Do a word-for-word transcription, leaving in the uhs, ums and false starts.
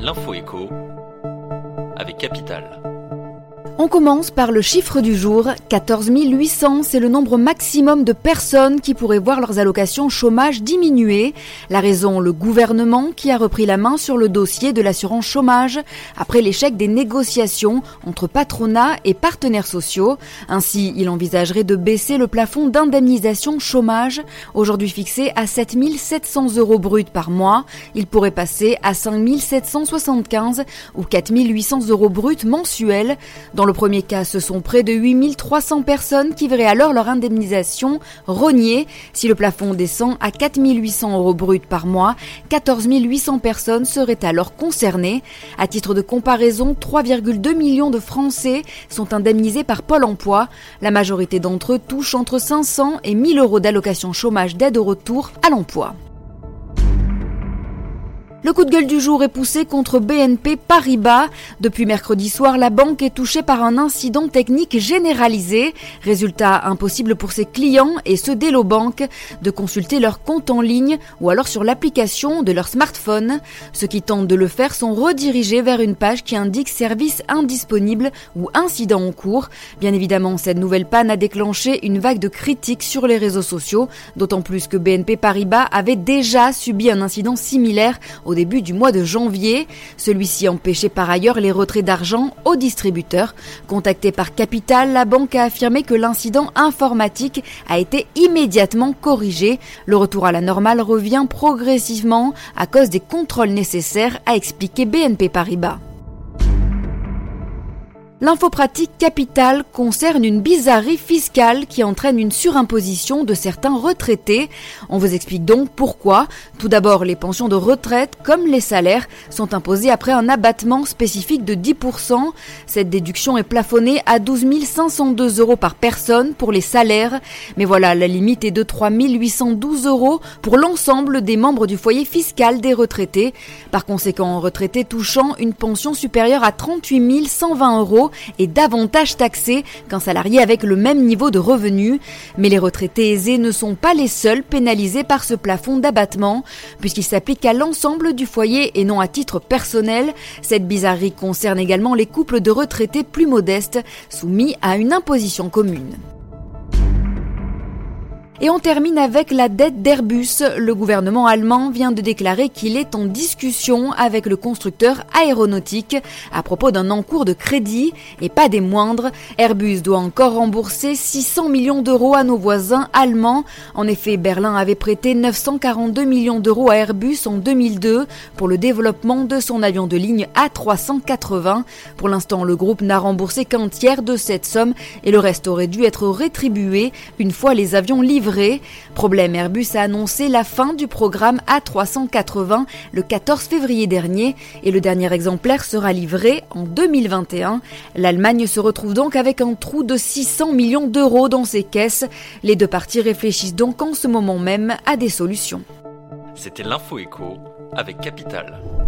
L'info écho avec Capital. On commence par le chiffre du jour. quatorze mille huit cents, c'est le nombre maximum de personnes qui pourraient voir leurs allocations chômage diminuer. La raison, le gouvernement qui a repris la main sur le dossier de l'assurance chômage après l'échec des négociations entre patronat et partenaires sociaux. Ainsi, il envisagerait de baisser le plafond d'indemnisation chômage, aujourd'hui fixé à sept mille sept cents euros bruts par mois. Il pourrait passer à cinq mille sept cent soixante-quinze ou quatre mille huit cents euros bruts mensuels. Dans le premier cas, ce sont près de huit mille trois cents personnes qui verraient alors leur indemnisation rognée. Si le plafond descend à quatre mille huit cents euros bruts par mois, quatorze mille huit cents personnes seraient alors concernées. À titre de comparaison, trois virgule deux millions de Français sont indemnisés par Pôle emploi. La majorité d'entre eux touchent entre cinq cents et mille euros d'allocation chômage d'aide au retour à l'emploi. Le coup de gueule du jour est poussé contre B N P Paribas. Depuis mercredi soir, la banque est touchée par un incident technique généralisé. Résultat, impossible pour ses clients, et ceux d'Hello Bank, de consulter leur compte en ligne ou alors sur l'application de leur smartphone. Ceux qui tentent de le faire sont redirigés vers une page qui indique service indisponible ou incident en cours. Bien évidemment, cette nouvelle panne a déclenché une vague de critiques sur les réseaux sociaux, d'autant plus que B N P Paribas avait déjà subi un incident similaire au Au début du mois de janvier. Celui-ci empêchait par ailleurs les retraits d'argent aux distributeurs. Contacté par Capital, la banque a affirmé que l'incident informatique a été immédiatement corrigé. Le retour à la normale revient progressivement à cause des contrôles nécessaires, a expliqué B N P Paribas. L'info pratique Capital concerne une bizarrerie fiscale qui entraîne une surimposition de certains retraités. On vous explique donc pourquoi. Tout d'abord, les pensions de retraite, comme les salaires, sont imposées après un abattement spécifique de dix pour cent. Cette déduction est plafonnée à douze mille cinq cent deux euros par personne pour les salaires. Mais voilà, la limite est de trois mille huit cent douze euros pour l'ensemble des membres du foyer fiscal des retraités. Par conséquent, un retraité touchant une pension supérieure à trente-huit mille cent vingt euros est davantage taxé qu'un salarié avec le même niveau de revenus. Mais les retraités aisés ne sont pas les seuls pénalisés par ce plafond d'abattement, puisqu'il s'applique à l'ensemble du foyer et non à titre personnel. Cette bizarrerie concerne également les couples de retraités plus modestes, soumis à une imposition commune. Et on termine avec la dette d'Airbus. Le gouvernement allemand vient de déclarer qu'il est en discussion avec le constructeur aéronautique à propos d'un encours de crédit, et pas des moindres. Airbus doit encore rembourser six cents millions d'euros à nos voisins allemands. En effet, Berlin avait prêté neuf cent quarante-deux millions d'euros à Airbus en deux mille deux pour le développement de son avion de ligne A trois cent quatre-vingts. Pour l'instant, le groupe n'a remboursé qu'un tiers de cette somme et le reste aurait dû être rétribué une fois les avions livrés. Problème, Airbus a annoncé la fin du programme A trois cent quatre-vingts le quatorze février dernier et le dernier exemplaire sera livré en deux mille vingt et un. L'Allemagne se retrouve donc avec un trou de six cents millions d'euros dans ses caisses. Les deux parties réfléchissent donc en ce moment même à des solutions. C'était l'Info Écho avec Capital.